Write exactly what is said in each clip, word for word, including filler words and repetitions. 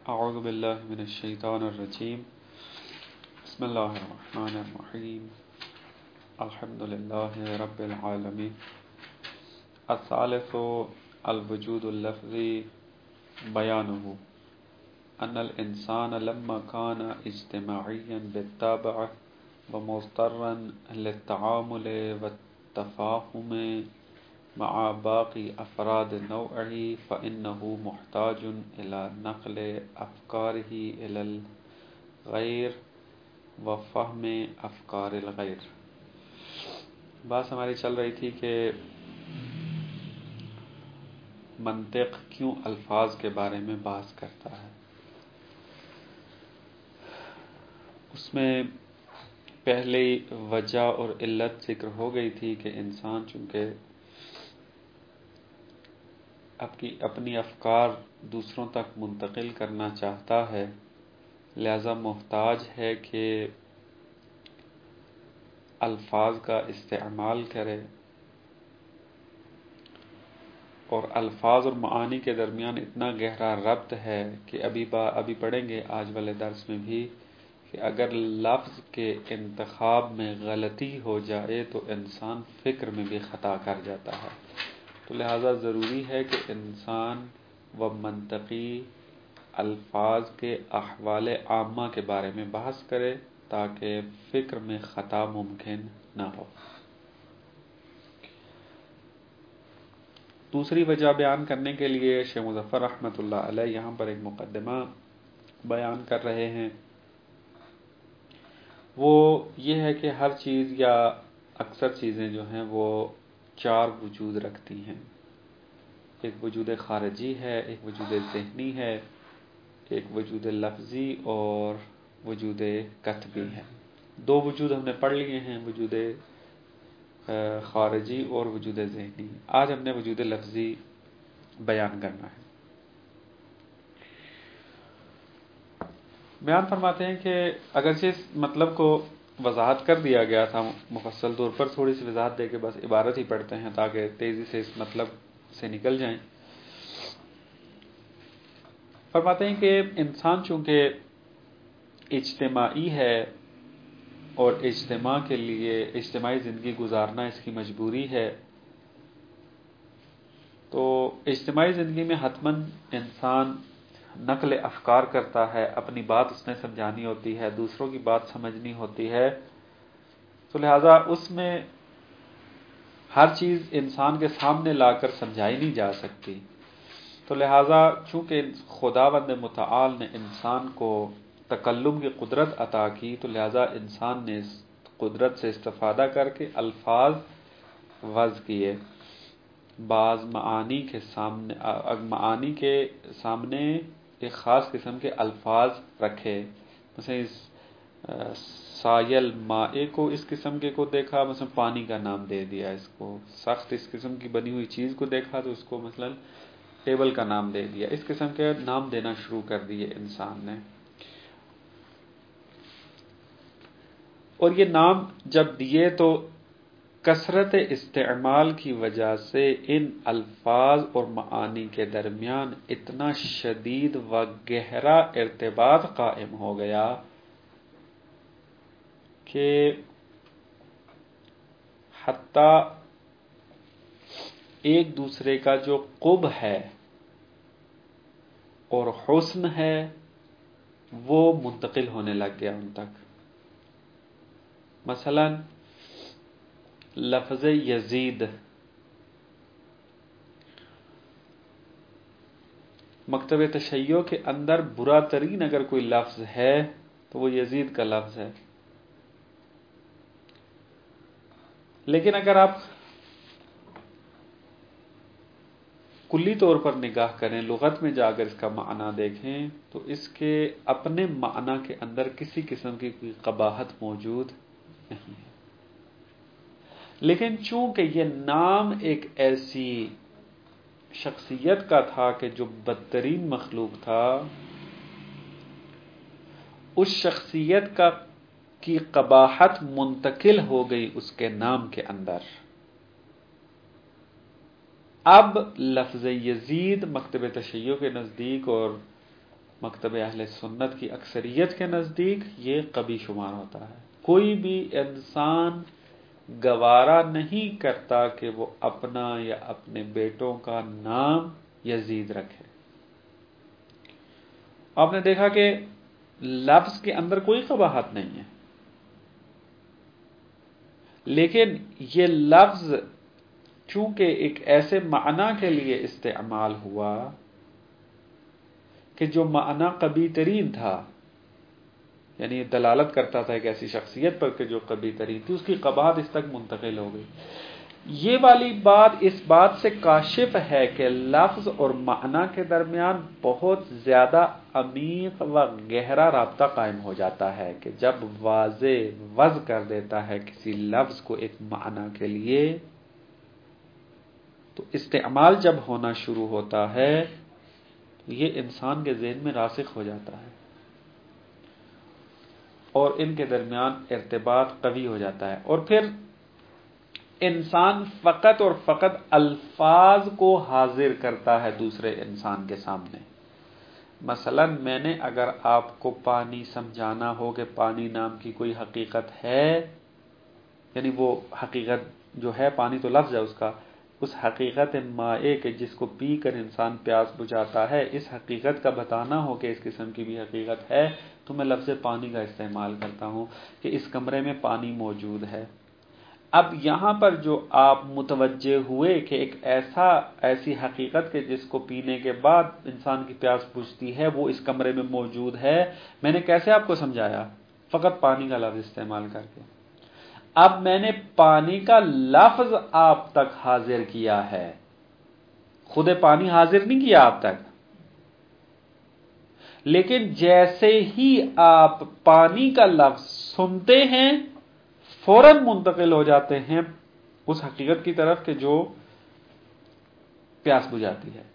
اعوذ باللہ من الشیطان الرجیم بسم اللہ الرحمن الرحیم الحمد للہ رب العالمین الثالث الوجود اللفظی بیانہ ان الانسان لما كان اجتماعیا بالطبع ومضطرا للتعامل والتفاهم مع باقی افراد نوعه فإنه محتاج إلى نقل أفكاره إلى الغير وفهم افکار الغیر۔ بات ہماری چل رہی تھی کہ منطق کیوں الفاظ کے بارے میں بحث کرتا ہے۔ اس میں پہلی وجہ اور علت ذکر ہو گئی تھی کہ انسان چونکہ اپنی اپنی افکار دوسروں تک منتقل کرنا چاہتا ہے، لہذا محتاج ہے کہ الفاظ کا استعمال کرے، اور الفاظ اور معانی کے درمیان اتنا گہرا ربط ہے کہ ابھی با ابھی پڑھیں گے آج والے درس میں بھی کہ اگر لفظ کے انتخاب میں غلطی ہو جائے تو انسان فکر میں بھی خطا کر جاتا ہے۔ تو لہذا ضروری ہے کہ انسان و منطقی الفاظ کے احوال عامہ کے بارے میں بحث کرے تاکہ فکر میں خطا ممکن نہ ہو۔ دوسری وجہ بیان کرنے کے لیے شیخ مظفر رحمۃ اللہ علیہ یہاں پر ایک مقدمہ بیان کر رہے ہیں، وہ یہ ہے کہ ہر چیز یا اکثر چیزیں جو ہیں وہ چار وجود رکھتی ہیں۔ ایک وجود خارجی ہے، ایک وجود ذہنی ہے، ایک وجود لفظی اور وجود کتبی ہے۔ دو وجود ہم نے پڑھ لیے ہیں، وجود خارجی اور وجود ذہنی۔ آج ہم نے وجود لفظی بیان کرنا ہے۔ بیان فرماتے ہیں کہ اگرچہ اس مطلب کو وضاحت کر دیا گیا تھا مفصل طور پر، تھوڑی سی وضاحت دے کے بس عبارت ہی پڑھتے ہیں تاکہ تیزی سے اس مطلب سے نکل جائیں۔ فرماتے ہیں کہ انسان چونکہ اجتماعی ہے اور اجتماع کے لیے اجتماعی زندگی گزارنا اس کی مجبوری ہے، تو اجتماعی زندگی میں حتماً انسان نقل افکار کرتا ہے، اپنی بات اس نے سمجھانی ہوتی ہے، دوسروں کی بات سمجھنی ہوتی ہے، تو لہذا اس میں ہر چیز انسان کے سامنے لا کر سمجھائی نہیں جا سکتی۔ تو لہذا چونکہ خداوند متعال نے انسان کو تکلم کی قدرت عطا کی، تو لہذا انسان نے اس قدرت سے استفادہ کر کے الفاظ وضع کیے، بعض معانی کے سامنے معانی کے سامنے ایک خاص قسم کے الفاظ رکھے۔ مثلا اس سائل مائع کو اس قسم کے کو دیکھا، مثلا پانی کا نام دے دیا، اس کو سخت اس قسم کی بنی ہوئی چیز کو دیکھا تو اس کو مثلا ٹیبل کا نام دے دیا۔ اس قسم کے نام دینا شروع کر دیے انسان نے، اور یہ نام جب دیے تو کثرت استعمال کی وجہ سے ان الفاظ اور معانی کے درمیان اتنا شدید و گہرا ارتباط قائم ہو گیا کہ حتیٰ ایک دوسرے کا جو قرب ہے اور حسن ہے وہ منتقل ہونے لگ گیا ان تک۔ مثلا لفظ یزید، مکتب تشیع کے اندر برا ترین اگر کوئی لفظ ہے تو وہ یزید کا لفظ ہے، لیکن اگر آپ کلی طور پر نگاہ کریں، لغت میں جا کر اس کا معنی دیکھیں تو اس کے اپنے معنی کے اندر کسی قسم کی کوئی قباحت موجود نہیں ہے، لیکن چونکہ یہ نام ایک ایسی شخصیت کا تھا کہ جو بدترین مخلوق تھا، اس شخصیت کا کی قباحت منتقل ہو گئی اس کے نام کے اندر۔ اب لفظ یزید مکتب تشیع کے نزدیک اور مکتب اہل سنت کی اکثریت کے نزدیک یہ قبیح شمار ہوتا ہے. کوئی بھی انسان گوارا نہیں کرتا کہ وہ اپنا یا اپنے بیٹوں کا نام یزید رکھے. آپ نے دیکھا کہ لفظ کے اندر کوئی قباحت نہیں ہے، لیکن یہ لفظ چونکہ ایک ایسے معنی کے لیے استعمال ہوا کہ جو معنی قبیح ترین تھا، یعنی دلالت کرتا تھا ایک ایسی شخصیت پر کہ جو قبیح ترین تھی، اس کی قباحت اس تک منتقل ہو گئی. یہ والی بات اس بات سے کاشف ہے کہ لفظ اور معنی کے درمیان بہت زیادہ عمیق و گہرا رابطہ قائم ہو جاتا ہے کہ جب واضح وضع کر دیتا ہے کسی لفظ کو ایک معنی کے لیے، تو استعمال جب ہونا شروع ہوتا ہے تو یہ انسان کے ذہن میں راسخ ہو جاتا ہے اور ان کے درمیان ارتباط قوی ہو جاتا ہے، اور پھر انسان فقط اور فقط الفاظ کو حاضر کرتا ہے دوسرے انسان کے سامنے. مثلا میں نے اگر آپ کو پانی سمجھانا ہو کہ پانی نام کی کوئی حقیقت ہے، یعنی وہ حقیقت جو ہے، پانی تو لفظ ہے اس کا، اس حقیقت مائع کہ جس کو پی کر انسان پیاس بجھاتا ہے، اس حقیقت کا بتانا ہو کہ اس قسم کی بھی حقیقت ہے، تو میں لفظ پانی کا استعمال کرتا ہوں کہ اس کمرے میں پانی موجود ہے. اب یہاں پر جو آپ متوجہ ہوئے کہ ایک ایسا ایسی حقیقت کہ جس کو پینے کے بعد انسان کی پیاس بجھتی ہے وہ اس کمرے میں موجود ہے، میں نے کیسے آپ کو سمجھایا؟ فقط پانی کا لفظ استعمال کر کے. اب میں نے پانی کا لفظ آپ تک حاضر کیا ہے، خود پانی حاضر نہیں کیا آپ تک، لیکن جیسے ہی آپ پانی کا لفظ سنتے ہیں فوراً منتقل ہو جاتے ہیں اس حقیقت کی طرف کہ جو پیاس بجھاتی ہے.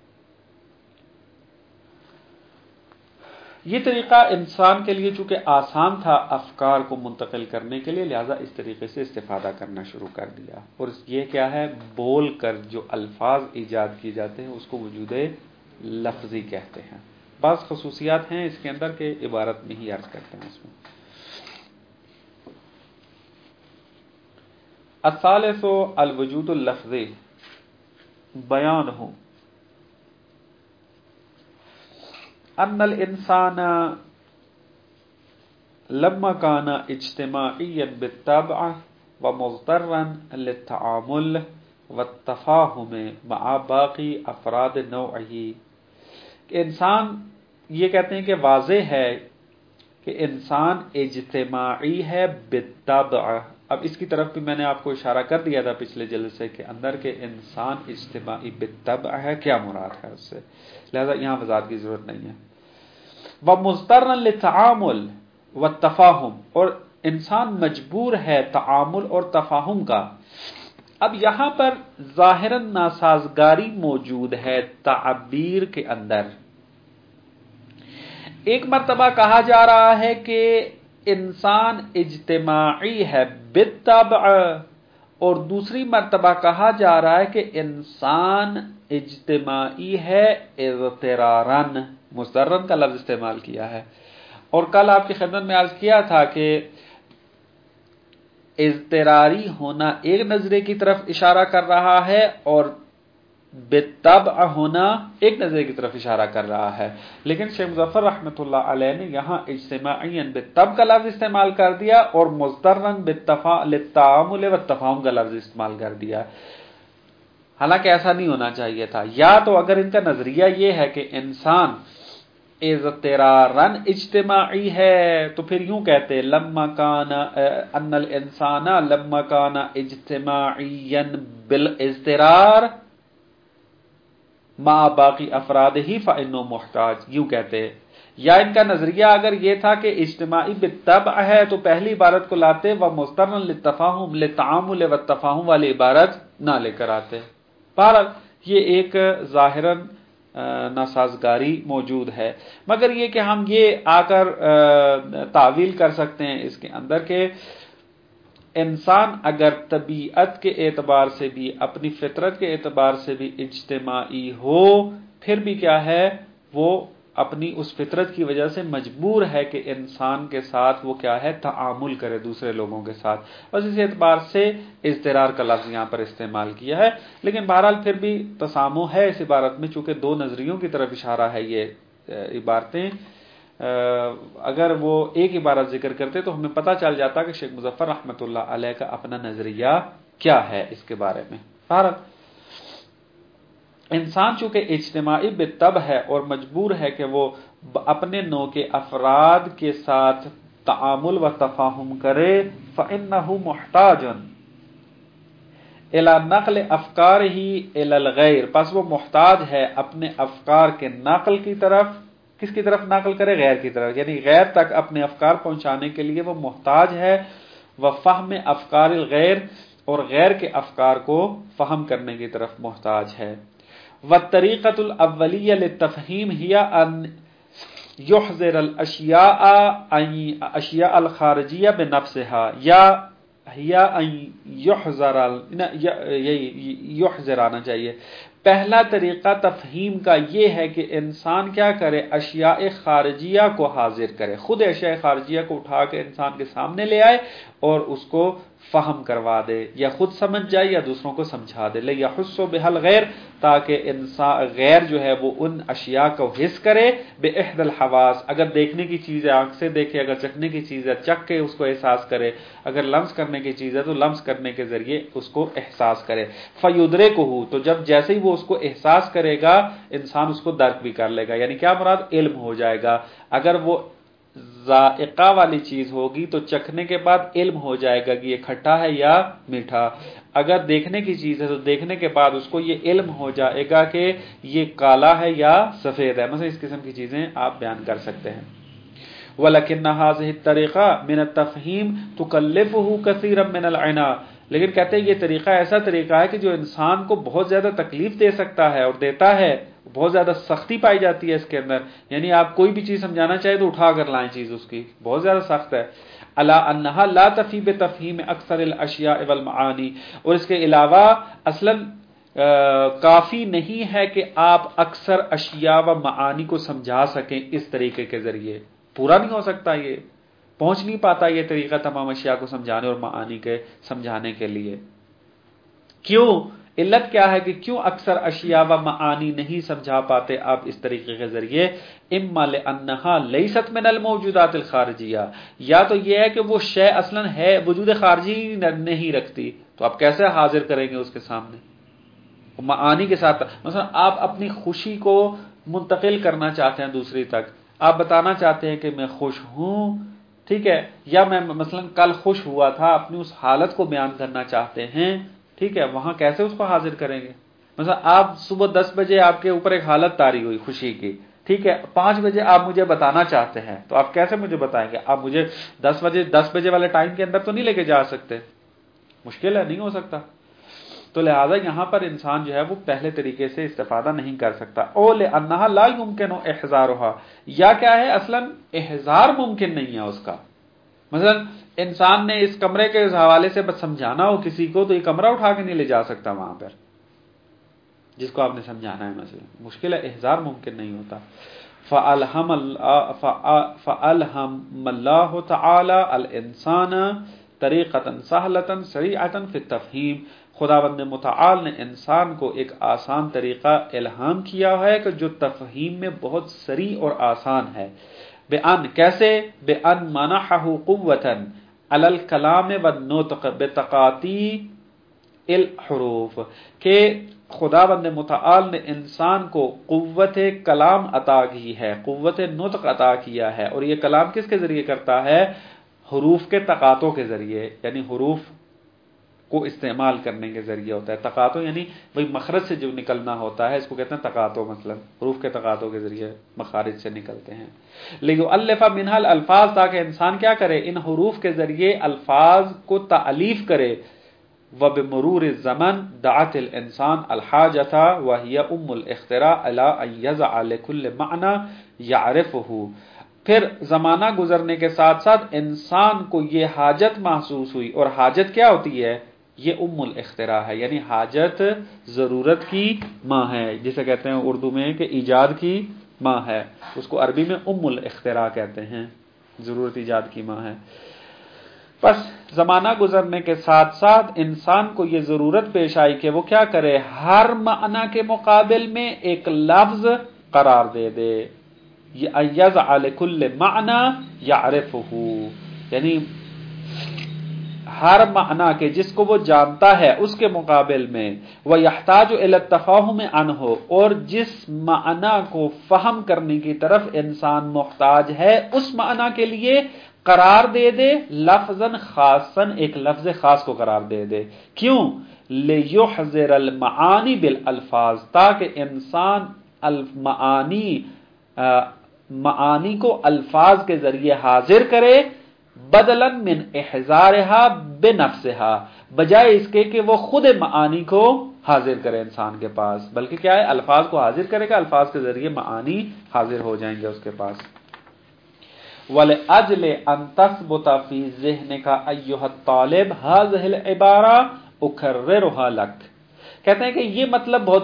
یہ طریقہ انسان کے لیے چونکہ آسان تھا افکار کو منتقل کرنے کے لیے، لہذا اس طریقے سے استفادہ کرنا شروع کر دیا. اور یہ کیا ہے؟ بول کر جو الفاظ ایجاد کیے جاتے ہیں اس کو وجود لفظی کہتے ہیں. بعض خصوصیات ہیں اس کے اندر کہ عبارت میں ہی عرض کرتے ہیں. اس میں الثالث الوجود اللفظی بیانہ ان الانسان لما كان اجتماعيا بالطبع ومضطرا للتعامل والتفاهم مع باقی افراد نوعه، کہ انسان یہ کہتے ہیں کہ واضح ہے کہ انسان اجتماعی ہے بالطبع. اب اس کی طرف بھی میں نے آپ کو اشارہ کر دیا تھا پچھلے جلسے کے اندر کہ انسان اجتماعی بالطبع ہے، کیا مراد ہے اس سے، لہذا یہاں وضاحت کی ضرورت نہیں ہے. وَمُضْطَرًا لِلتَّعَامُلِ وَالتَّفَاهُمِ، اور انسان مجبور ہے تعامل اور تفاہم کا. اب یہاں پر ظاہراً ناسازگاری موجود ہے تعبیر کے اندر. ایک مرتبہ کہا جا رہا ہے کہ انسان اجتماعی ہے بالطبع، اور دوسری مرتبہ کہا جا رہا ہے کہ انسان اجتماعی ہے اضطراراً، مضطراً کا لفظ استعمال کیا ہے. اور کل آپ کی خدمت میں عرض کیا تھا کہ اضطراری ہونا ایک نظریے کی طرف اشارہ کر رہا ہے اور بالطبع ہونا ایک نظریے کی طرف اشارہ کر رہا ہے، لیکن شیخ مظفر رحمۃ اللہ علیہ نے یہاں اجتماعی بالطبع کا لفظ استعمال کر دیا اور مضطراً للتعامل والتفاہم کا لفظ استعمال کر دیا. حالانکہ ایسا نہیں ہونا چاہیے تھا. یا تو اگر ان کا نظریہ یہ ہے کہ انسان اضطراراً اجتماعی ہے تو پھر یوں کہتے لما کان ان الانسان لما کان اجتماعیا بالاضطرار مع باقی افرادہ فانہ محتاج، یوں کہتے. یا ان کا نظریہ اگر یہ تھا کہ اجتماعی بالطبع ہے تو پہلی عبارت کو لاتے و مضطراً للتفاہم للتعامل والتفاہم والی عبارت نہ لے کر آتے. بہرحال یہ ایک ظاہراً ناسازگاری موجود ہے، مگر یہ کہ ہم یہ آ کر تعویل کر سکتے ہیں اس کے اندر کہ انسان اگر طبیعت کے اعتبار سے بھی اپنی فطرت کے اعتبار سے بھی اجتماعی ہو، پھر بھی کیا ہے وہ اپنی اس فطرت کی وجہ سے مجبور ہے کہ انسان کے ساتھ وہ کیا ہے، تعامل کرے دوسرے لوگوں کے ساتھ. بس اس اعتبار سے اضطرار کا لفظ یہاں پر استعمال کیا ہے. لیکن بہرحال پھر بھی تسامح ہے اس عبارت میں، چونکہ دو نظریوں کی طرف اشارہ ہے یہ عبارتیں. اگر وہ ایک عبارت ذکر کرتے تو ہمیں پتہ چل جاتا کہ شیخ مظفر رحمۃ اللہ علیہ کا اپنا نظریہ کیا ہے اس کے بارے میں. بہرحال انسان چونکہ اجتماعی بالطبع ہے اور مجبور ہے کہ وہ اپنے نوع کے افراد کے ساتھ تعامل و تفاہم کرے، فإنه محتاج الی نقل افکارہ الی الغیر، پس وہ محتاج ہے اپنے افکار کے نقل کی طرف. کس کی طرف نقل کرے؟ غیر کی طرف، یعنی غیر تک اپنے افکار پہنچانے کے لیے وہ محتاج ہے. وفہم افکار الغیر، اور غیر کے افکار کو فہم کرنے کی طرف محتاج ہے. والطریقۃ الاولیہ للتفہیم ہی ان یحضر الاشیاء اشیاء الخارجیہ بنفسها، یا یا ان یحضر یحضر آنا چاہیے. پہلا طریقہ تفہیم کا یہ ہے کہ انسان کیا کرے، اشیاء خارجیہ کو حاضر کرے، خود اشیاء خارجیہ کو اٹھا کے انسان کے سامنے لے آئے اور اس کو فہم کروا دے، یا خود سمجھ جائے یا دوسروں کو سمجھا دے. لے یحس بہل غیر، تاکہ انسان غیر جو ہے وہ ان اشیاء کو حس کرے. باحد الحواس، اگر دیکھنے کی چیز ہے آنکھ سے دیکھے، اگر چکھنے کی چیز ہے چکھ کے اس کو احساس کرے، اگر لمس کرنے کی چیز ہے تو لمس کرنے کے ذریعے اس کو احساس کرے. فیدرکہ، تو جب جیسے ہی وہ اس کو احساس کرے گا انسان اس کو درک بھی کر لے گا. یعنی کیا مراد؟ علم ہو جائے گا. اگر وہ ذائقہ والی چیز ہوگی تو چکھنے کے بعد علم ہو جائے گا کہ یہ کھٹا ہے یا میٹھا. اگر دیکھنے کی چیز ہے تو دیکھنے کے بعد اس کو یہ علم ہو جائے گا کہ یہ کالا ہے یا سفید ہے. مثلا اس قسم کی چیزیں آپ بیان کر سکتے ہیں. وَلَكِنَّ هَذِهِ الطَّرِيقَةَ مِنَ التَّفْهِيمِ تُكَلِّفُهُ كَثِيرًا مِنَ الْعِنَاءِ، لیکن کہتے ہیں یہ طریقہ ایسا طریقہ ہے کہ جو انسان کو بہت زیادہ تکلیف دے سکتا ہے اور دیتا ہے، بہت زیادہ سختی پائی جاتی ہے اس کے اندر. یعنی آپ کوئی بھی چیز سمجھانا چاہے تو اٹھا کر لائیں چیز، اس کی بہت زیادہ سخت ہے. الا انها لا تفی بتفہیم اکثر الاشیاء والمعانی، اور اس کے علاوہ اصلا کافی نہیں ہے کہ آپ اکثر اشیاء و معانی کو سمجھا سکیں اس طریقے کے ذریعے. پورا نہیں ہو سکتا، یہ پہنچ نہیں پاتا یہ طریقہ تمام اشیاء کو سمجھانے اور معانی کے سمجھانے کے لیے. کیوں؟ علت کیا ہے کہ کیوں اکثر اشیاء و معانی نہیں سمجھا پاتے آپ اس طریقے کے ذریعے؟ اما لانها لیست من الموجودات الخارجیہ، یا تو یہ ہے کہ وہ شے اصلا ہے وجود خارجی نہیں رکھتی، تو آپ کیسے حاضر کریں گے اس کے سامنے معانی کے ساتھ؟ مثلا آپ اپنی خوشی کو منتقل کرنا چاہتے ہیں دوسری تک، آپ بتانا چاہتے ہیں کہ میں خوش ہوں، ٹھیک ہے، یا میں مثلا کل خوش ہوا تھا، اپنی اس حالت کو بیان کرنا چاہتے ہیں، ٹھیک ہے، وہاں کیسے اس کو حاضر کریں گے؟ مثلا آپ صبح دس بجے آپ کے اوپر ایک حالت طاری ہوئی خوشی کی، ٹھیک ہے، پانچ بجے آپ مجھے بتانا چاہتے ہیں، تو آپ کیسے مجھے بتائیں گے؟ آپ مجھے دس بجے دس بجے والے ٹائم کے اندر تو نہیں لے کے جا سکتے، مشکل ہے، نہیں ہو سکتا. تو لہذا یہاں پر انسان جو ہے وہ پہلے طریقے سے استفادہ نہیں کر سکتا. او لانها لا يمكن احضارها، یا کیا ہے اصلا احضار ممکن نہیں ہے اس کا. مثلا انسان نے اس کمرے کے حوالے سے بس سمجھانا ہو کسی کو تو یہ کمرہ اٹھا کے نہیں لے جا سکتا وہاں پر جس کو آپ نے سمجھانا ہے. مثلا مشکل ہے، احضار ممکن نہیں ہوتا. فَأَلْهَمَ اللَّهُ تَعَالَى الْإِنسَانَ طَرِيقَةً سَهْلَةً سَرِيعَةً فِي التَّفْهِيمِ، خداوند متعال نے انسان کو ایک آسان طریقہ الہام کیا ہے کہ جو تفہیم میں بہت سریع اور آسان ہے. بِأَن، کیسے؟ بِأَن مَنَحَهُ قُوَّةً عَلَى الْكَلَامِ وَالنُّطْقِ بِتَقَاطِعِ الْحُرُوفِ، کہ خداوند متعال نے انسان کو قوت کلام عطا کی ہے، قوت نطق عطا کیا ہے. اور یہ کلام کس کے ذریعے کرتا ہے؟ حروف کے تقاطع کے ذریعے، یعنی حروف کو استعمال کرنے کے ذریعے ہوتا ہے. تقاطع یعنی وہی مخرج سے جو نکلنا ہوتا ہے اس کو کہتے ہیں تقاطع، مثلا حروف کے تقاطع کے ذریعے مخارج سے نکلتے ہیں. لیؤلف منها الالفاظ، تاکہ انسان کیا کرے؟ ان حروف کے ذریعے الفاظ کو تالیف کرے. وبمرور الزمن دعت الانسان الحاجۃ وهي ام الاختراع الى ان يضع لكل معنى يعرفه، پھر زمانہ گزرنے کے ساتھ ساتھ انسان کو یہ حاجت محسوس ہوئی، اور حاجت کیا ہوتی ہے؟ یہ ام الاختراع ہے، یعنی حاجت ضرورت کی ماں ہے، جسے کہتے ہیں اردو میں کہ ایجاد کی ماں ہے، اس کو عربی میں ام الاختراع کہتے ہیں، ضرورت ایجاد کی ماں ہے۔ بس زمانہ گزرنے کے ساتھ ساتھ انسان کو یہ ضرورت پیش آئی کہ وہ کیا کرے، ہر معنی کے مقابل میں ایک لفظ قرار دے دے، یجعل لکل معنی یعرفہ، یعنی ہر معنی کے جس کو وہ جانتا ہے اس کے مقابل میں، وَيَحْتَاجُ إِلَى التَّفَاهُمِ عَنْهُ، اور جس معنی کو فہم کرنے کی طرف انسان محتاج ہے اس معنی کے لیے قرار دے دے لفظاً خاصاً، ایک لفظ خاص کو قرار دے دے۔ کیوں؟ لِيُحْذِرَ الْمَعَانِي بِالْأَلْفَاظ، تاکہ انسان المعانی معانی کو الفاظ کے ذریعے حاضر کرے، بدلاً من احضارها بنفسها، بجائے اس کے کہ وہ خود معانی کو حاضر کرے انسان کے پاس، بلکہ کیا ہے، الفاظ کو حاضر کرے گا، الفاظ کے ذریعے معانی حاضر ہو جائیں گے اس کے پاس۔ وَلِأَجْلِ أَن تَثْبُتَ فِي ذِهْنِكَ أَيُّهَا الطَّالِبُ هَذِهِ الْعِبَارَةُ أُكَرِّرُهَا لَكَ، کہتے ہیں کہ یہ مطلب بہت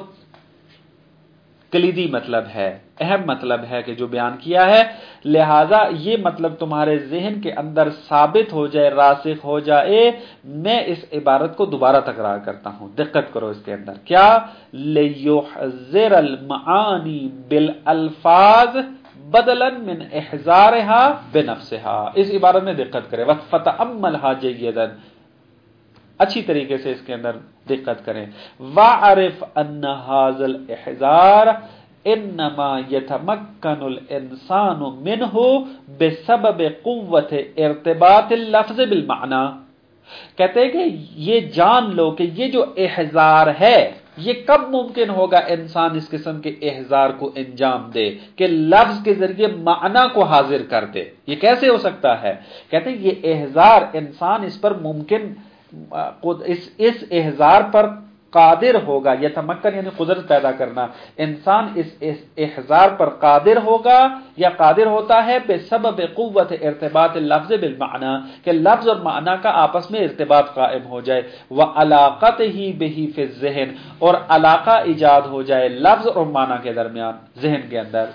کلیدی مطلب ہے، اہم مطلب ہے کہ جو بیان کیا ہے، لہذا یہ مطلب تمہارے ذہن کے اندر ثابت ہو جائے، راسخ ہو جائے، میں اس عبارت کو دوبارہ تکرار کرتا ہوں، دقت کرو اس کے اندر، کیا؟ لِيُحْذِرَ الْمَعَانِي بِالْأَلْفَاظِ بدلاً من احضارها بنفسها، اس عبارت میں دقت کرے، فَتَأَمَّلْهَا جَيِّدًا، اچھی طریقے سے اس کے اندر دقت کریں۔ وَعَرِفْ أَنَّ هَذَا الْإِحْضَارَ إِنَّمَا يَتَمَكَّنُ الْإِنسَانُ مِنْهُ بِسَبَبِ قُوَّةِ ارتباط اللفظ بالمعنى، کہتے ہیں کہ یہ جان لو کہ یہ جو احضار ہے یہ کب ممکن ہوگا انسان اس قسم کے احضار کو انجام دے کہ لفظ کے ذریعے معنی کو حاضر کر دے، یہ کیسے ہو سکتا ہے؟ کہتے ہیں یہ احضار انسان اس پر ممکن اس اس احضار پر قادر ہوگا، یتمکن یعنی قدرت پیدا کرنا، انسان اس اس احضار پر قادر ہوگا یا قادر ہوتا ہے بسبب قوت ارتباط اللفظ بالمعنی، کہ لفظ اور معنی کا آپس میں ارتباط قائم ہو جائے، وعلاقتہ بہ فی الذہن، اور علاقہ ایجاد ہو جائے لفظ اور معنی کے درمیان ذہن کے اندر۔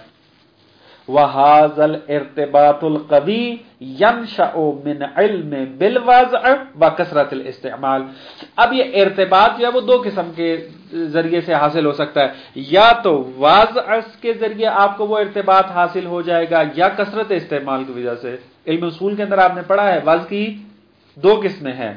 وَهَذَا الْإِرْتِبَاطُ الْقَوِيُّ يَنشَأُ مِنْ عِلْمٍ بِالْوَضْعِ وَكَثْرَةِ الْاِسْتِعْمَالِ، اب یہ ارتباط جو ہے وہ دو قسم کے ذریعے سے حاصل ہو سکتا ہے، یا تو وضع کے ذریعے آپ کو وہ ارتباط حاصل ہو جائے گا، یا کثرت استعمال کی وجہ سے۔ علم اصول کے اندر آپ نے پڑھا ہے وضع کی دو قسمیں ہیں،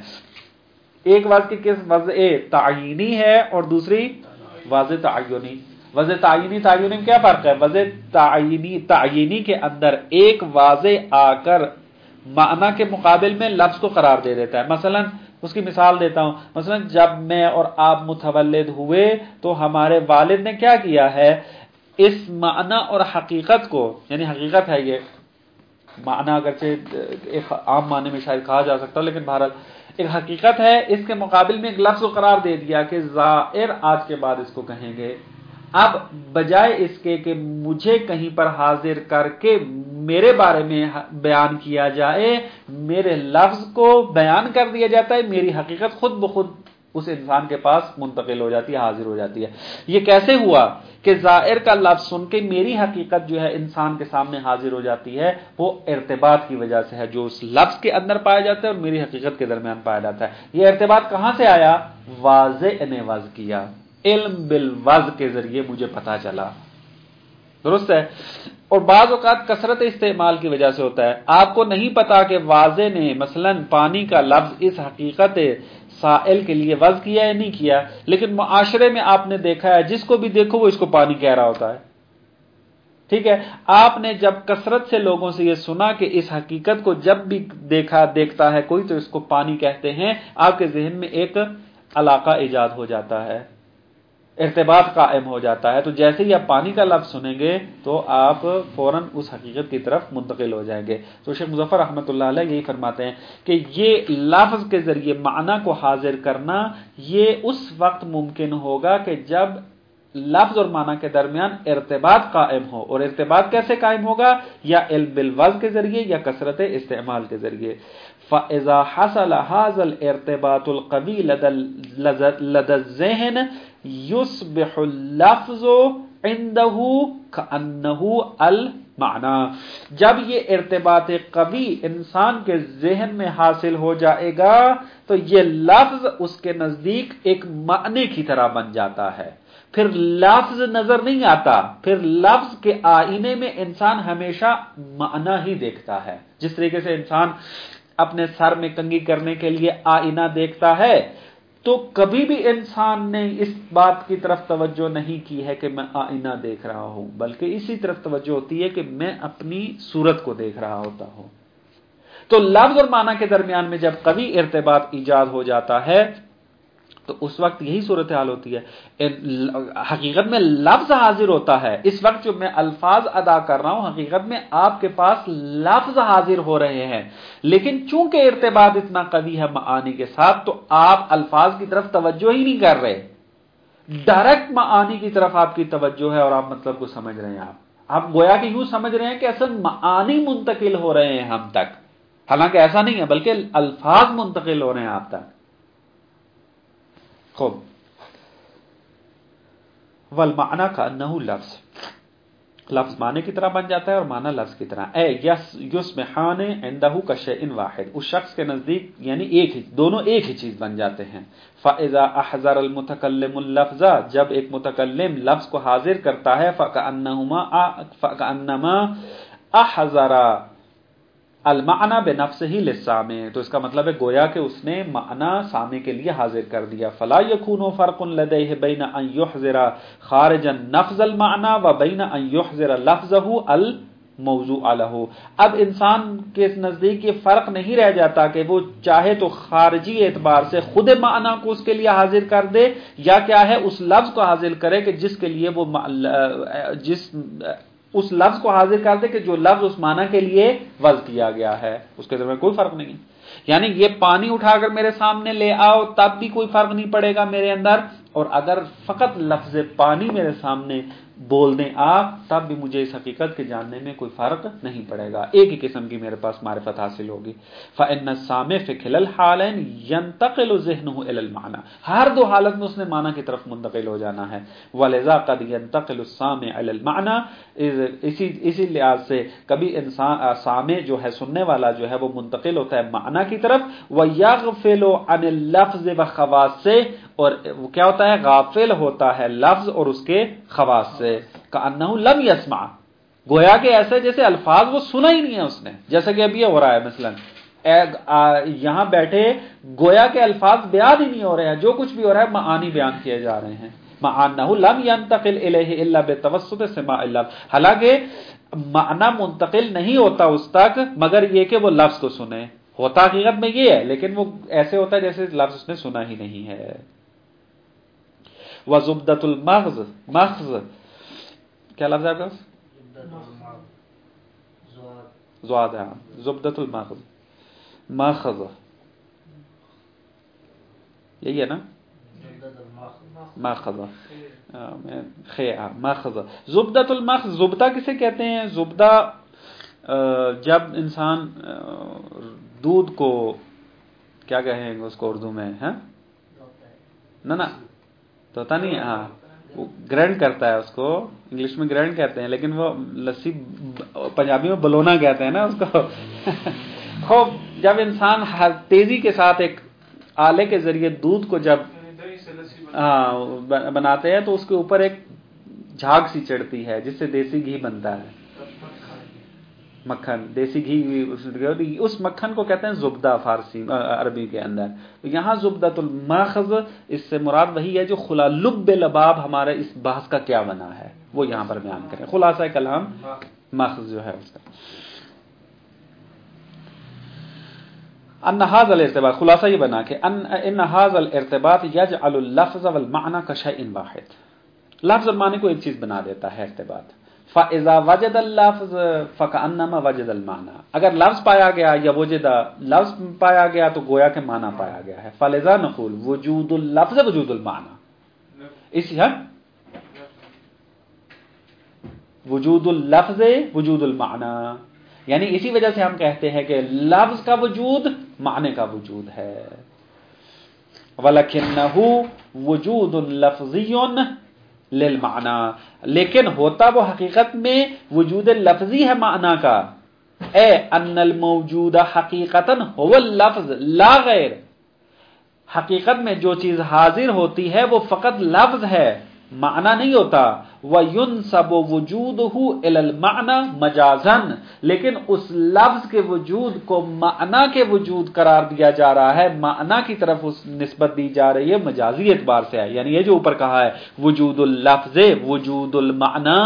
ایک وضع کی قسم وضع تعینی ہے اور دوسری وضع تعینی۔ وضع تعینی تعینی میں کیا فرق ہے؟ وضع تعینی تعینی کے اندر ایک واضح آ کر معنی کے مقابل میں لفظ کو قرار دے دیتا ہے، مثلا اس کی مثال دیتا ہوں، مثلا جب میں اور آپ متولد ہوئے تو ہمارے والد نے کیا کیا ہے، اس معنی اور حقیقت کو، یعنی حقیقت ہے یہ معنی اگرچہ ایک عام معنی میں شاید کہا جا سکتا ہے لیکن بہرحال ایک حقیقت ہے، اس کے مقابل میں ایک لفظ کو قرار دے دیا کہ زائر آج کے بعد اس کو کہیں گے۔ اب بجائے اس کے کہ مجھے کہیں پر حاضر کر کے میرے بارے میں بیان کیا جائے، میرے لفظ کو بیان کر دیا جاتا ہے، میری حقیقت خود بخود اس انسان کے پاس منتقل ہو جاتی ہے، حاضر ہو جاتی ہے۔ یہ کیسے ہوا کہ زائر کا لفظ سن کے میری حقیقت جو ہے انسان کے سامنے حاضر ہو جاتی ہے، وہ ارتباط کی وجہ سے ہے جو اس لفظ کے اندر پایا جاتا ہے اور میری حقیقت کے درمیان پایا جاتا ہے۔ یہ ارتباط کہاں سے آیا؟ واضح نے وضع کیا، علم بالوضع کے ذریعے مجھے پتا چلا، درست ہے۔ اور بعض اوقات کثرت استعمال کی وجہ سے ہوتا ہے، آپ کو نہیں پتا کہ واضح نے مثلا پانی کا لفظ اس حقیقت سائل کے لیے وضع کیا یا نہیں کیا، لیکن معاشرے میں آپ نے دیکھا ہے جس کو بھی دیکھو وہ اس کو پانی کہہ رہا ہوتا ہے، ٹھیک ہے۔ آپ نے جب کثرت سے لوگوں سے یہ سنا کہ اس حقیقت کو جب بھی دیکھا دیکھتا ہے کوئی تو اس کو پانی کہتے ہیں، آپ کے ذہن میں ایک علاقہ ایجاد ہو جاتا ہے، ارتباط قائم ہو جاتا ہے، تو جیسے ہی آپ پانی کا لفظ سنیں گے تو آپ فوراً اس حقیقت کی طرف منتقل ہو جائیں گے۔ تو شیخ مظفر رحمۃ اللہ علیہ یہی فرماتے ہیں کہ یہ لفظ کے ذریعے معنی کو حاضر کرنا یہ اس وقت ممکن ہوگا کہ جب لفظ اور معنی کے درمیان ارتباط قائم ہو. اور ارتباط کیسے قائم ہوگا؟ یا علم بالوضع کے ذریعے یا کثرت استعمال کے ذریعے. فَإِذَا حَصَلَ هَذَا الْإِرْتِبَاطُ الْقَوِيُّ لَدَى الذِّهْنِ يُصْبِحُ اللَّفْظُ عِنْدَهُ كَأَنَّهُ الْمَعْنَى. جب یہ ارتباط قوی انسان کے ذہن میں حاصل ہو جائے گا تو یہ لفظ اس کے نزدیک ایک معنی کی طرح بن جاتا ہے. پھر لفظ نظر نہیں آتا، پھر لفظ کے آئینے میں انسان ہمیشہ معنی ہی دیکھتا ہے. جس طریقے سے انسان اپنے سر میں کنگھی کرنے کے لیے آئینہ دیکھتا ہے، تو کبھی بھی انسان نے اس بات کی طرف توجہ نہیں کی ہے کہ میں آئینہ دیکھ رہا ہوں، بلکہ اسی طرف توجہ ہوتی ہے کہ میں اپنی صورت کو دیکھ رہا ہوتا ہوں. تو لفظ اور معنی کے درمیان میں جب قوی ارتباط ایجاد ہو جاتا ہے تو اس وقت یہی صورتحال ہوتی ہے. حقیقت میں لفظ حاضر ہوتا ہے. اس وقت جو میں الفاظ ادا کر رہا ہوں حقیقت میں آپ کے پاس لفظ حاضر ہو رہے ہیں، لیکن چونکہ ارتباط اتنا قوی ہے معانی کے ساتھ تو آپ الفاظ کی طرف توجہ ہی نہیں کر رہے، ڈائریکٹ معانی کی طرف آپ کی توجہ ہے اور آپ مطلب کو سمجھ رہے ہیں. آپ آپ گویا کہ یوں سمجھ رہے ہیں کہ اصل معانی منتقل ہو رہے ہیں ہم تک، حالانکہ ایسا نہیں ہے، بلکہ الفاظ منتقل ہو رہے ہیں آپ تک. خوب. والمعنی کأنہ لفظ، لفظ معنی کی طرح بن جاتا ہے اور معنی لفظ کی طرح. اے یصبحان عندہ کشیء واحد، اس شخص کے نزدیک یعنی ایک ہی، دونوں ایک ہی چیز بن جاتے ہیں. فاذا احضر المتکلم اللفظ، جب ایک متکلم لفظ کو حاضر کرتا ہے، فکأنہما فکأنما احضر المعنی بنفسہ للسامع، تو اس کا مطلب ہے گویا کہ اس نے معنی سامع کے لیے حاضر کر دیا. فلا یکون فرق لدیہ بین ان یحضر خارجا نفذ المعنی و بین ان یحضر لفظہ الموضوع له. اب انسان کے نزدیک یہ فرق نہیں رہ جاتا کہ وہ چاہے تو خارجی اعتبار سے خود معنی کو اس کے لیے حاضر کر دے، یا کیا ہے اس لفظ کو حاضر کرے کہ جس کے لیے وہ جس اس لفظ کو حاضر کر دے کہ جو لفظ اس معنی کے لیے وضع کیا گیا ہے. اس کے درمیان کوئی فرق نہیں. یعنی یہ پانی اٹھا کر میرے سامنے لے آؤ تب بھی کوئی فرق نہیں پڑے گا میرے اندر، اور اگر فقط لفظ پانی میرے سامنے بول دیں آپ تب بھی مجھے اس حقیقت کے جاننے میں کوئی فرق نہیں پڑے گا، ایک ہی قسم کی میرے پاس معرفت حاصل ہوگی. فإن السامع في كلا الحالين ينتقل ذهنه إلى المعنى، ہر دو حالت میں اس نے معنی کی طرف منتقل ہو جانا ہے. ولذا قد ينتقل السامع إلى المعنى، اسی اسی لحاظ سے کبھی انسان سامع جو ہے سننے والا جو ہے وہ منتقل ہوتا ہے معنی کی طرف. ويغفل عن اللفظ وخواصه، اور وہ کیا ہوتا ہے غافل ہوتا ہے لفظ اور اس کے خواص سے. کأنہ لم یسمع، گویا کہ ایسے جیسے الفاظ وہ سنا ہی نہیں ہے اس نے. جیسا کہ اب یہ ہو رہا ہے مثلا یہاں بیٹھے گویا کہ الفاظ بیان ہی نہیں ہو رہے ہیں، جو کچھ بھی ہو رہا ہے معانی بیان کیے جا رہے ہیں. معنہ لم ينتقل الیہ الا بتوسط سماع اللفظ، حالانکہ معنی منتقل نہیں ہوتا اس تک مگر یہ کہ وہ لفظ کو سنے. ہوتا حقیقت میں یہ ہے لیکن وہ ایسے ہوتا ہے جیسے لفظ اس نے سنا ہی نہیں ہے. وزبدۃ المغز، مغز کیا لفظ ہے آپ کا؟ زواد ہے. زبدۃ المغز، ماخذ یہی ہے نا، ماخذ خیع ماخذ. زبدۃ المغز، زبدہ کسے کہتے ہیں؟ زبدہ جب انسان دودھ کو کیا کہیں گے اس کو اردو میں، ہے نا نا توتا نہیں، ہاں وہ گرینڈ کرتا ہے، اس کو انگلش میں گرینڈ کہتے ہیں لیکن وہ لسی پنجابی میں بلونا کہتے ہیں نا اس کو. خوب جب انسان تیزی کے ساتھ ایک آلے کے ذریعے دودھ کو جب ہاں بناتے ہیں تو اس کے اوپر ایک جھاگ سی چڑھتی ہے جس سے دیسی گھی بنتا ہے، مکھن، دیسی گھی. اس مکھن کو کہتے ہیں زبدہ فارسی عربی کے اندر. یہاں زبدۃ الماخذ اس سے مراد وہی ہے جو خلا لب لباب ہمارے اس بحث کا کیا بنا ہے وہ یہاں پر بیان کریں. خلاصہ کلام ماخذ جو ہے اس کا ان هذا الارتباط، خلاصہ یہ بنا کہ ان ان هذا الارتباط يجعل اللفظ والمعنى كشيء واحد، لفظ اور معنی کو ایک چیز بنا دیتا ہے ارتباط. فاذا وجد اللفظ فكانما وجد المعنى، اگر لفظ پایا گیا یا وجد لفظ پایا گیا تو گویا کہ معنی پایا گیا ہے. فلذا نقول وجود اللفظ وجود المعنى، اس ہاں وجود اللفظ وجود المعنی، یعنی اسی وجہ سے ہم کہتے ہیں کہ لفظ کا وجود معنی کا وجود ہے. وَلَكِنَّهُ وُجُودٌ لَفْظِيٌّ لِلْمَعْنَى، لیکن ہوتا وہ حقیقت میں وجود لفظی ہے معنی کا. اے ان الموجود حقیقتاً هو اللفظ لا غیر، حقیقت میں جو چیز حاضر ہوتی ہے وہ فقط لفظ ہے، معنی نہیں ہوتا. وَيُنْسَبُ وُجُودُهُ إِلَى الْمَعْنَى مَجَازًا، لیکن اس لفظ کے وجود کو معنی کے وجود قرار دیا جا رہا ہے، معنی کی طرف اس نسبت دی جا رہی ہے مجازی اعتبار سے ہے. یعنی یہ جو اوپر کہا ہے وجود اللفظ وجود المعنی،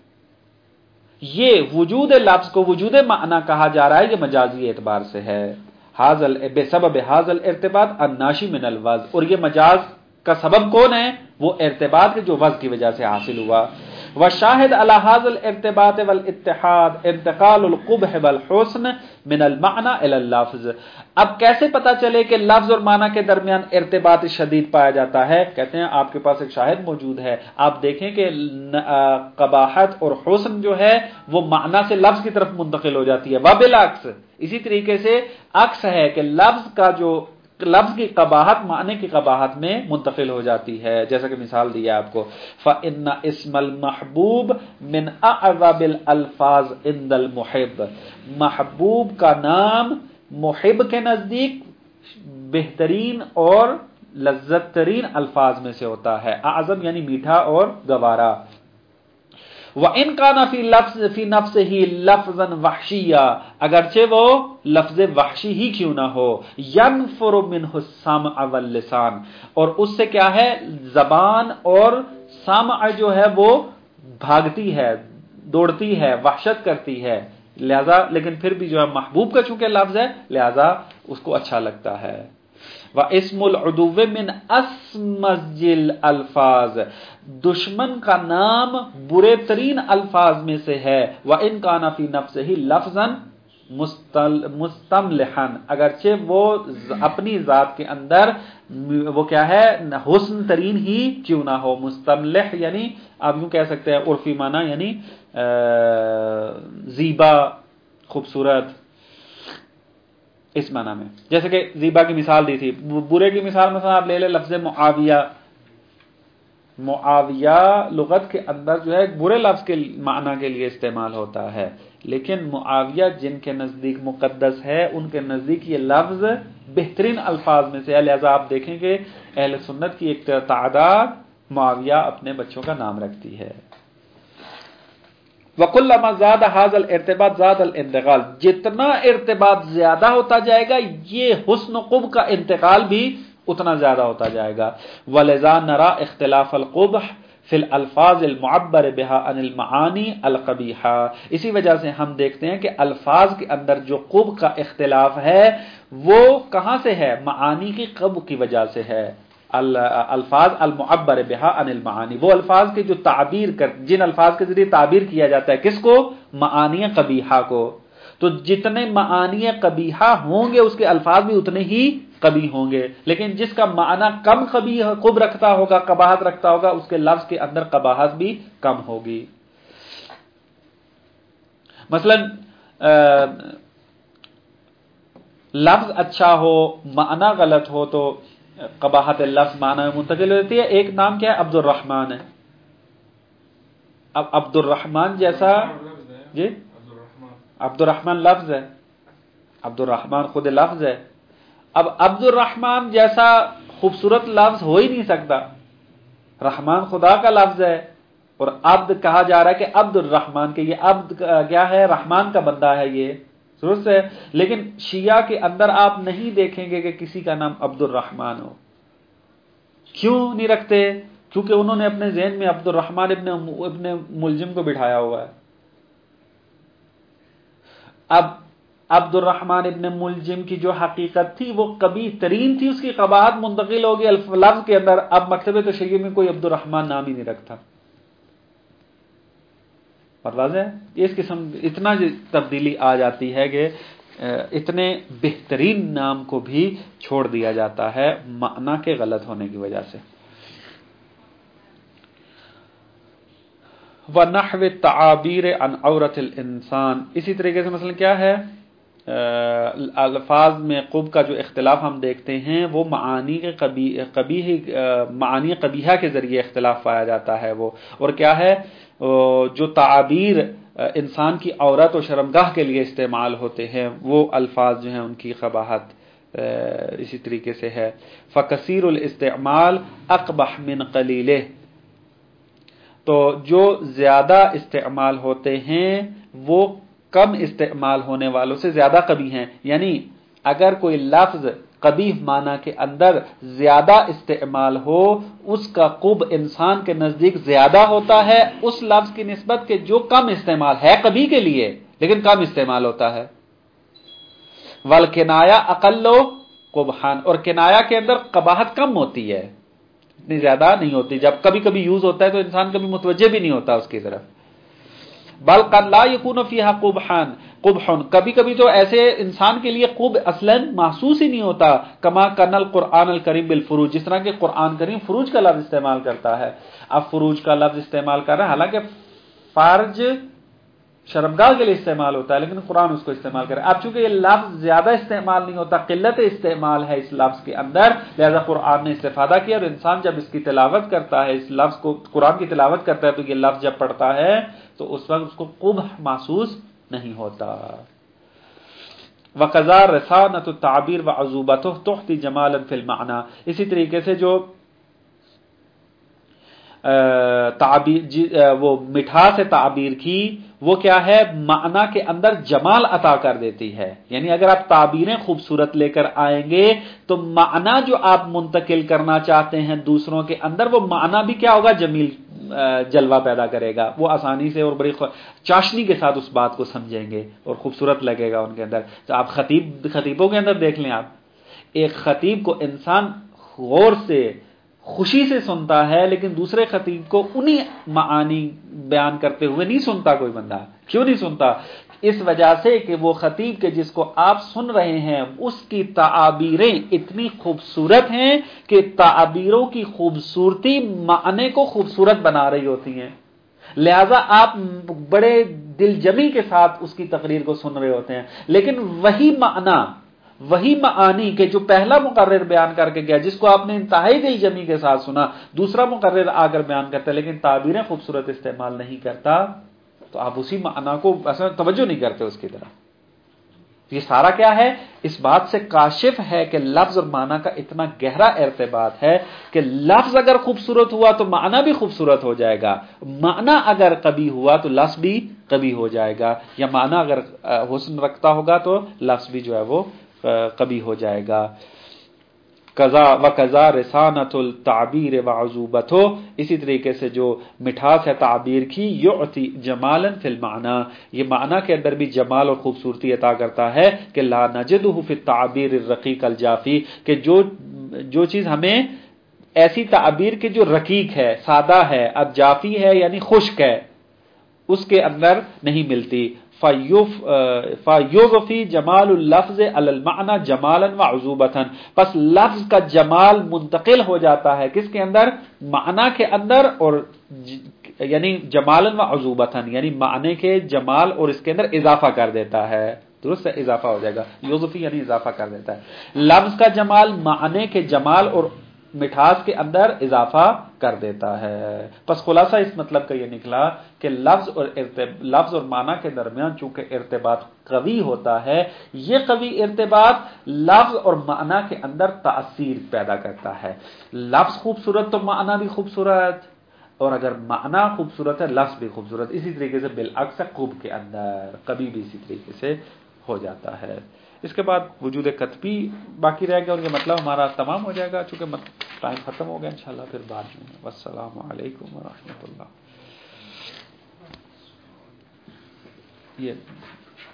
یہ وجود لفظ کو وجود معنی کہا جا رہا ہے، یہ مجازی اعتبار سے ہے. حاصل بسبب حاصل ارتباط الناشی من الوضع، اور یہ مجاز کا سبب کون ہے؟ وہ ارتباط جو وضع کی وجہ سے حاصل ہوا. والشاہد علی هذا الارتباط والاتحاد انتقال القبح والحسن من المعنى الى اللفظ. اب کیسے پتا چلے کہ لفظ اور معنی کے درمیان ارتباط شدید پایا جاتا ہے؟ کہتے ہیں آپ کے پاس ایک شاہد موجود ہے، آپ دیکھیں کہ قباحت اور حسن جو ہے وہ معنی سے لفظ کی طرف منتقل ہو جاتی ہے، وبالعکس اسی طریقے سے عکس ہے کہ لفظ کا جو لفظ کی قباحت معنی کی قباحت میں منتقل ہو جاتی ہے. جیسا کہ مثال دیا آپ کو، فَإِنَّ اسم المحبوب من اعظم الالفاظ عند المحب، محبوب کا نام محب کے نزدیک بہترین اور لذت ترین الفاظ میں سے ہوتا ہے. اعظم یعنی میٹھا اور گوارا. وَإِنْ كَانَ فِي لفظ فی نَفْسِهِ لَفْظًا وَحْشِيًّا، اگرچہ وہ لفظ وحشی ہی کیوں نہ ہو. يَنْفُرُ مِنْهُ السَّمْعُ وَاللِّسَانُ، اور اس سے کیا ہے؟ زبان اور سمع جو ہے وہ بھاگتی ہے، دوڑتی ہے، وحشت کرتی ہے. لہذا لیکن پھر بھی جو ہے محبوب کا چونکہ لفظ ہے لہذا اس کو اچھا لگتا ہے. وَاسْمُ الْعُدُوِّ مِنْ أَسْمَجِّ الْأَلْفَاظِ، دشمن کا نام برے ترین الفاظ میں سے ہے. وَإِنْ كَانَ فِي نَفْسِهِ لَفْظًا مُسْتَمْلِحًا، اگرچہ وہ اپنی ذات کے اندر وہ کیا ہے؟ حسن ترین ہی کیوں نہ ہو. مستملح یعنی آپ یوں کہہ سکتے ہیں عرفی معنی یعنی زیبا، خوبصورت، اس معنی میں. جیسے کہ زیبا کی مثال دی تھی. برے کی مثال مثلا آپ لے لیں لفظ معاویہ. معاویہ لغت کے اندر جو ہے برے لفظ کے معنی کے لیے استعمال ہوتا ہے، لیکن معاویہ جن کے نزدیک مقدس ہے ان کے نزدیک یہ لفظ بہترین الفاظ میں سے ہے. لہذا آپ دیکھیں کہ اہل سنت کی ایک تعداد معاویہ اپنے بچوں کا نام رکھتی ہے. وَكُلَّمَا زَادَ هَذَا الْارْتِبَاطُ زَادَ الْانتِقَالُ، جتنا ارتباط زیادہ ہوتا جائے گا یہ حسن و قبح کا انتقال بھی اتنا زیادہ ہوتا جائے گا. وَلِذَا نَرَى اخْتِلَافَ الْقُبْحِ فِي الْأَلْفَاظِ الْمُعَبَّرِ بِهَا عَنِ الْمَعَانِي الْقَبِيحَةِ، اسی وجہ سے ہم دیکھتے ہیں کہ الفاظ کے اندر جو قبح کا اختلاف ہے وہ کہاں سے ہے؟ معانی کی قبح کی وجہ سے ہے. الفاظ المعبر بہا عن المعانی، وہ الفاظ کے جو تعبیر کر جن الفاظ کے ذریعے تعبیر کیا جاتا ہے کس کو؟ معانی قبیحہ کو. تو جتنے معانی قبیحہ ہوں گے اس کے الفاظ بھی اتنے ہی قبیح ہوں گے، لیکن جس کا معنی کم قبیح قب رکھتا ہوگا، قباحت رکھتا ہوگا، اس کے لفظ کے اندر قباحت بھی کم ہوگی. مثلا لفظ اچھا ہو معنی غلط ہو تو قباحت لفظ معنی میں منتقل ہوتی ہے. ایک نام کیا ہے؟ عبد الرحمن ہے. اب عبد الرحمن جیسا جی عبد الرحمن لفظ ہے، عبد الرحمن خود لفظ ہے. اب عبد الرحمن جیسا خوبصورت لفظ ہو ہی نہیں سکتا. رحمان خدا کا لفظ ہے اور عبد کہا جا رہا ہے کہ عبد الرحمن، کہ یہ عبد کیا ہے؟ رحمان کا بندہ ہے. یہ درست ہے، لیکن شیعہ کے اندر آپ نہیں دیکھیں گے کہ کسی کا نام عبد الرحمن ہو. کیوں نہیں رکھتے؟ کیونکہ انہوں نے اپنے ذہن میں عبد الرحمن ابن ابن ملجم کو بٹھایا ہوا ہے. اب عبد الرحمن ابن ملجم کی جو حقیقت تھی وہ قبیح ترین تھی، اس کی قباحت منتقل ہوگی لفظ کے اندر. اب مکتبہ تو شیعہ میں کوئی عبد الرحمن نام ہی نہیں رکھتا. اور واضح ہے اس قسم اتنا تبدیلی آ جاتی ہے کہ اتنے بہترین نام کو بھی چھوڑ دیا جاتا ہے معنی کے غلط ہونے کی وجہ سے. وَنَحْوِ التَّعَابِيرِ عَنْ عَوْرَةِ الْإِنسان، اسی طریقے سے مثلا کیا ہے الفاظ میں قب کا جو اختلاف ہم دیکھتے ہیں وہ معانی کے قبیح معانی قبیحہ کے ذریعے اختلاف پایا جاتا ہے وہ، اور کیا ہے جو تعابیر انسان کی عورت و شرمگاہ کے لیے استعمال ہوتے ہیں وہ الفاظ جو ہیں ان کی قباحت اسی طریقے سے ہے۔ فَكَثِيرُ الْإِسْتِعْمَالِ أَقْبَحُ مِنْ قَلِيلِهِ، تو جو زیادہ استعمال ہوتے ہیں وہ کم استعمال ہونے والوں سے زیادہ قبیح ہیں، یعنی اگر کوئی لفظ قبیح معنی کے اندر زیادہ استعمال ہو اس کا قب انسان کے نزدیک زیادہ ہوتا ہے اس لفظ کی نسبت کہ جو کم استعمال ہے قبیح کے لیے لیکن کم استعمال ہوتا ہے۔ والکنایا اقل قبحان، اور کنایا کے اندر قباحت کم ہوتی ہے، اتنی زیادہ نہیں ہوتی، جب کبھی کبھی یوز ہوتا ہے تو انسان کبھی متوجہ بھی نہیں ہوتا اس کی طرف۔ بل قد لا یکون فیہا قبحان قبحن، کبھی کبھی تو ایسے انسان کے لیے قب اصلا محسوس ہی نہیں ہوتا، کما کن القرآن الکریم بالفروج، جس طرح کہ قرآن کریم فروج کا لفظ استعمال کرتا ہے۔ اب فروج کا لفظ استعمال کر رہا ہے، حالانکہ فرج شرمگاہ کے لیے استعمال ہوتا ہے لیکن قرآن اس کو استعمال کرے۔ اب چونکہ یہ لفظ زیادہ استعمال نہیں ہوتا، قلت استعمال ہے اس لفظ کے اندر، لہذا قرآن نے استفادہ کیا، اور انسان جب اس کی تلاوت کرتا ہے، اس لفظ کو قرآن کی تلاوت کرتا ہے تو یہ لفظ جب پڑھتا ہے تو اس وقت اس کو قبح محسوس نہیں ہوتا۔ وَقَذَا رَسَانَةُ التَّعْبِيرِ وَعُذُوبَتُهُ تُعْطِي جَمَالًا فِي الْمَعْنَى، اسی طریقے سے جو تعبیر وہ مٹھاس ہے تعبیر کی وہ کیا ہے معنی کے اندر جمال عطا کر دیتی ہے، یعنی اگر آپ تعبیریں خوبصورت لے کر آئیں گے تو معنی جو آپ منتقل کرنا چاہتے ہیں دوسروں کے اندر وہ معنی بھی کیا ہوگا، جمیل جلوہ پیدا کرے گا، وہ آسانی سے اور بڑی چاشنی کے ساتھ اس بات کو سمجھیں گے اور خوبصورت لگے گا ان کے اندر۔ تو آپ خطیب خطیبوں کے اندر دیکھ لیں، آپ ایک خطیب کو انسان غور سے خوشی سے سنتا ہے لیکن دوسرے خطیب کو انہی معانی بیان کرتے ہوئے نہیں سنتا کوئی بندہ، کیوں نہیں سنتا؟ اس وجہ سے کہ وہ خطیب کے جس کو آپ سن رہے ہیں اس کی تعابیریں اتنی خوبصورت ہیں کہ تعابیروں کی خوبصورتی معنی کو خوبصورت بنا رہی ہوتی ہیں، لہذا آپ بڑے دل جمی کے ساتھ اس کی تقریر کو سن رہے ہوتے ہیں، لیکن وہی معنی وہی معانی کہ جو پہلا مقرر بیان کر کے گیا جس کو آپ نے انتہائی دل جمی کے ساتھ سنا، دوسرا مقرر آ کر بیان کرتا ہے لیکن تعبیریں خوبصورت استعمال نہیں کرتا، تو آپ اسی معنی کو ایسا توجہ نہیں کرتے اس کی طرف۔ یہ سارا کیا ہے، اس بات سے کاشف ہے کہ لفظ اور معنی کا اتنا گہرا ارتباط ہے کہ لفظ اگر خوبصورت ہوا تو معنی بھی خوبصورت ہو جائے گا، معنی اگر قبیح ہوا تو لفظ بھی قبیح ہو جائے گا، یا معنی اگر حسن رکھتا ہوگا تو لفظ بھی جو ہے وہ قبیح ہو جائے گا۔ قضا و قضا رسانۃ التعبیر وعذوبتہ، اسی طریقے سے جو مٹھاس ہے تعبیر کی، یعطی جمالا فی المعنی، یہ معنی کے اندر بھی جمال اور خوبصورتی عطا کرتا ہے کہ لا نجدہ فی التعبیر الرقیق الجافی، کہ جو جو چیز ہمیں ایسی تعبیر کی جو رقیق ہے، سادہ ہے، اب جافی ہے یعنی خشک ہے، اس کے اندر نہیں ملتی۔ فَيُضْفِي جَمَالُ اللَّفْظِ عَلَى الْمَعْنَى جَمَالًا وَعُذُوبَةً، پس لفظ کا جمال منتقل ہو جاتا ہے کس کے اندر، معنی کے اندر، اور یعنی جمالاً وعذوبةً یعنی معنی کے جمال اور اس کے اندر اضافہ کر دیتا ہے، درست ہے، اضافہ ہو جائے گا، یضفی یعنی اضافہ کر دیتا ہے، لفظ کا جمال معنی کے جمال اور مٹھاس کے اندر اضافہ کر دیتا ہے۔ پس خلاصہ اس مطلب کا یہ نکلا کہ لفظ اور لفظ اور معنی کے درمیان چونکہ ارتباط قوی ہوتا ہے، یہ قوی ارتباط لفظ اور معنی کے اندر تاثیر پیدا کرتا ہے، لفظ خوبصورت تو معنی بھی خوبصورت، اور اگر معنی خوبصورت ہے لفظ بھی خوبصورت، اسی طریقے سے بالعکس قب کے اندر قبی بھی اسی طریقے سے ہو جاتا ہے۔ اس کے بعد وجود کتبی باقی رہ گیا اور یہ مطلب ہمارا تمام ہو جائے گا، چونکہ ٹائم ختم ہو گیا، انشاءاللہ پھر بعد میں۔ والسلام علیکم ورحمۃ اللہ۔ یہ